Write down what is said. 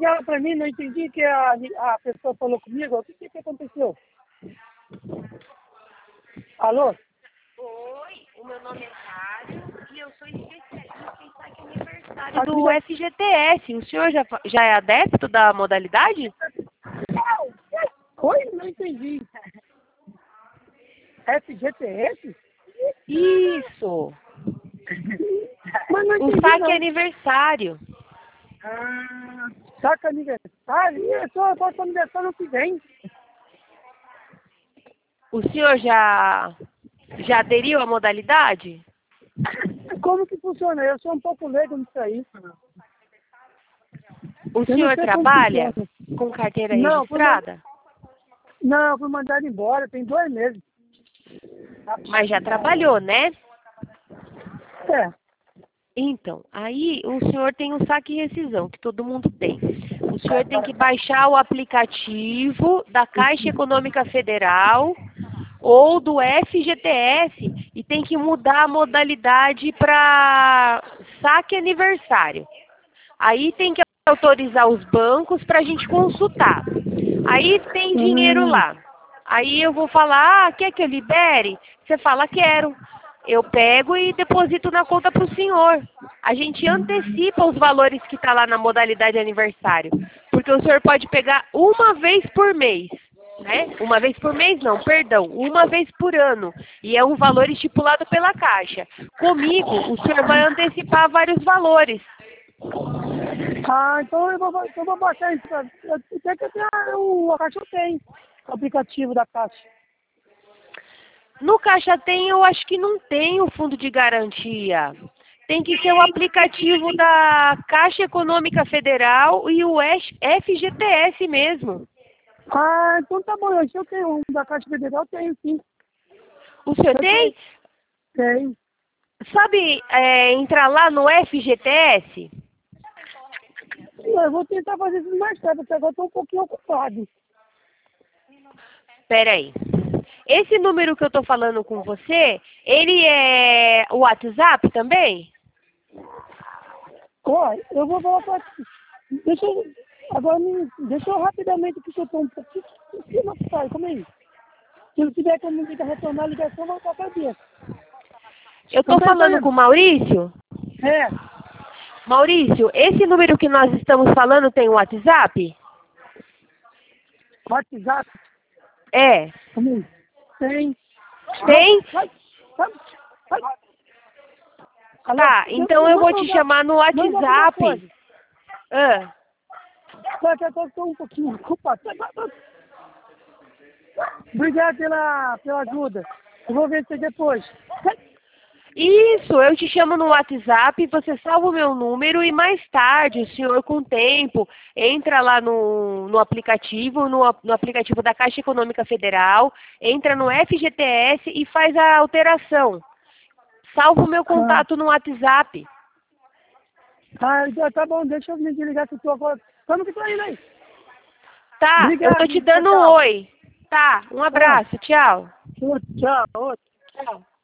ligaram para mim, não entendi que a pessoa falou comigo. O que aconteceu? Alô? Oi, o meu nome é Mário e eu sou especialista em saque aniversário do FGTS. O senhor já é adepto da modalidade? Oi? Não entendi. FGTS? Isso, Mas não o entendi, saque não. aniversário. Saca aniversário? Eu faço aniversário no que vem. O senhor já aderiu à modalidade? Como que funciona? Eu sou um pouco leigo nisso aí. O Eu não senhor sei como trabalha funciona. com carteira Não, registrada? Não, fui mandado embora, tem 2 meses. Mas já trabalhou, né? É. Então, aí o senhor tem um saque e rescisão, que todo mundo tem. O senhor tem que baixar o aplicativo da Caixa Econômica Federal ou do FGTS e tem que mudar a modalidade para saque aniversário. Aí tem que autorizar os bancos para a gente consultar. Aí tem dinheiro lá. Aí eu vou falar, quer que eu libere? Você fala, quero. Eu pego e deposito na conta para o senhor. A gente antecipa os valores que está lá na modalidade aniversário. Porque o senhor pode pegar uma vez por mês. Né? Uma vez por mês não, perdão, uma vez por ano. E é um valor estipulado pela Caixa. Comigo, o senhor vai antecipar vários valores. Então eu vou baixar isso. Até que a Caixa tem o aplicativo da Caixa. No Caixa Tem, eu acho que não tem o fundo de garantia. Tem que ser o aplicativo da Caixa Econômica Federal e o FGTS mesmo. Então tá bom. Eu tenho um da Caixa Federal, tenho sim. O senhor tem? Tenho. Sabe entrar lá no FGTS? Eu vou tentar fazer isso mais tarde, porque agora estou um pouquinho ocupado. Espera aí. Esse número que eu estou falando com você, ele é o WhatsApp também? Ó, eu vou voltar aqui. Deixa eu rapidamente, porque eu estou um pouquinho ocupado. Como é isso? Se não tiver como retornar a ligação, eu vou qualquer dia. Eu estou falando com o Maurício? É. Maurício, esse número que nós estamos falando tem o WhatsApp? WhatsApp? É. Tem. Tem? Vai. Tá, então eu vou te chamar no WhatsApp. Só que eu estou um pouquinho ocupado. Obrigado pela ajuda. Eu vou ver você depois. Isso, eu te chamo no WhatsApp, você salva o meu número e mais tarde, o senhor com tempo, entra lá no aplicativo, no aplicativo da Caixa Econômica Federal, entra no FGTS e faz a alteração. Salva o meu contato no WhatsApp. Tá bom, deixa eu me desligar que eu tô agora. Como que tá indo aí? Tá, Obrigado, eu tô te dando um oi. Tá, um abraço, tchau. Tchau.